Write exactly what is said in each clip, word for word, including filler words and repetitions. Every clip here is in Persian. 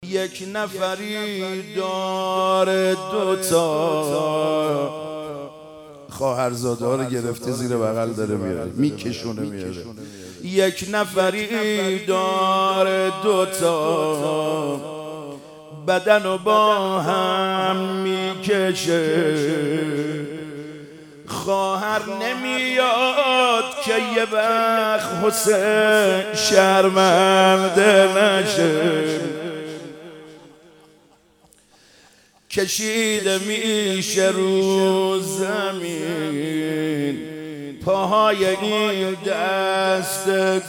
یک نفری داره دوتا خواهرزاده ها رو گرفته زیر بغل داره میاره میکشونه میاره. یک نفری داره دوتا بدن و با هم میکشه، خواهر نمیاد که یه وقت حسین شرمنده نشه. کشیده میشه رو زمین پاهای این دست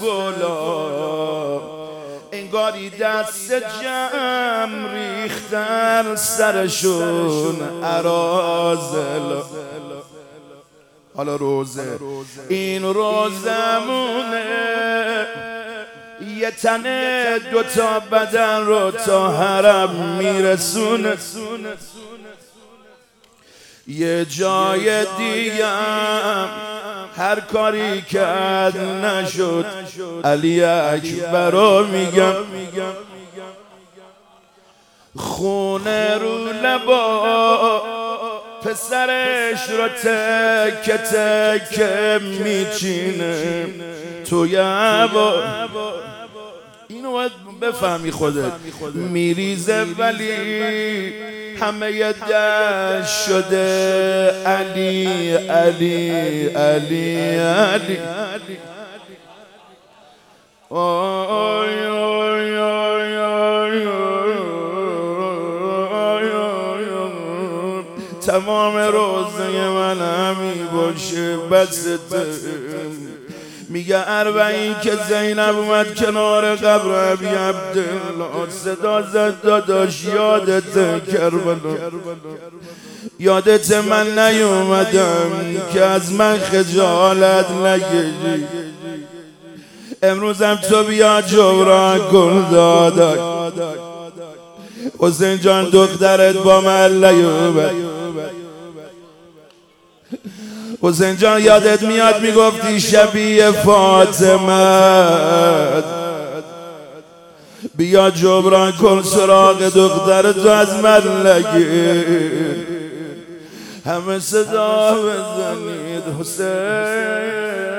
گلا، انگاری دست جمع ریختن سرشون عرازل. حالا روزه این روزمونه، یه تنه دوتا بدن رو تا حرم میرسونه. یه جای دیگم هر کاری کرد نشد، علی اکبر رو میگم، خونه رو لبا پسرش رو تکه تکه میچینه توی عبا. اینو باید بفهمی خودت، میریزه ولی همه دشت شده علی علی علی علی. آی آی آی آی تمام روزه من همی باشه بسته. میگه اربعین که زینب اومد کنار قبر ابی عبدالله، صدا زد داداش یادت کربلا، یادت من نیومدم که از من خجالت نگیری، امروزم تو بیا جبران کن داداش. حسین جان دخترت با من نیومد، حسین جان یادت میاد میگفتی شبیه فاطمه، بیا جبران کن سراغ دختر تو از من نگیر. همه صدا بزنید حسین.